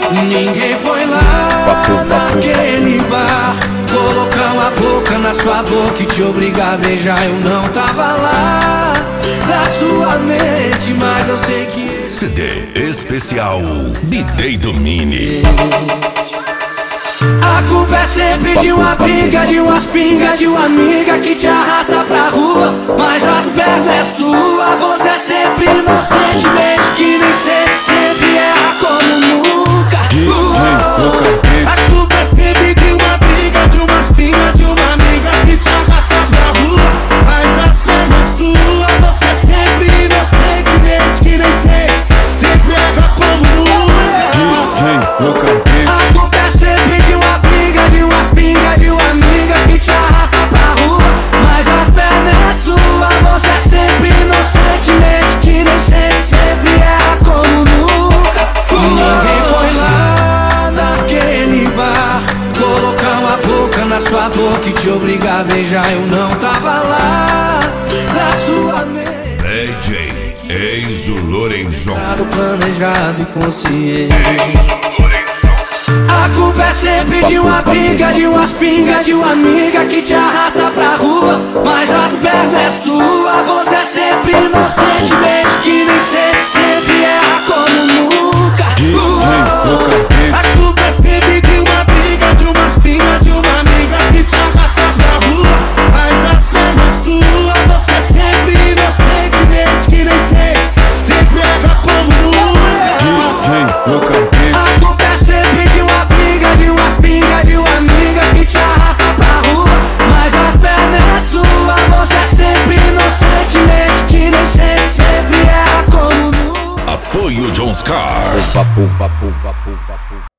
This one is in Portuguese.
Ninguém foi lá naquele bar colocar uma boca na sua boca e te obrigar a beijar. Eu não tava lá na sua mente, mas eu sei que CD especial B-Day do Mini. a culpa é sempre de uma briga, de umas pingas, de uma amiga que te arrasta pra rua, mas as pernas é sua. Você é sempre inocente, mente que nem sente, sempre erra como nunca. A culpa é sempre de uma briga, de umas pingas, de uma amiga que te arrasta pra rua, mas as pernas é sua. Você é sempre inocente, mente que nem sente, sempre erra como nunca. A culpa é sempre de uma briga, de umas pingas, de uma amiga que te arrasta pra rua, mas as pernas é sua. Você é sempre inocente, mente que nem sente, sempre erra como nunca. Ninguém foi lá naquele bar colocar uma boca na sua boca e te obrigar a beijar. Eu não tava lá na sua mente. DJ Enzo Lorenzon. Planejado e consciente. A culpa é sempre de uma briga, de umas pingas, de uma amiga que te arrasta pra rua, mas as pernas é sua. Você é sempre inocente, mente que nem sente, sempre erra como nunca. A culpa é sempre de uma briga, de umas pingas, de uma amiga que te arrasta pra rua, mas as pernas é sua. Você é sempre inocente, mente que nem sente, sempre erra como nunca. A culpa é sempre de uma briga, de umas pingas, de uma amiga que te arrasta pra rua, mas as pernas é sua. Você é sempre inocente, mente que nem sente, sempre erra como nunca. Apoio John Scar.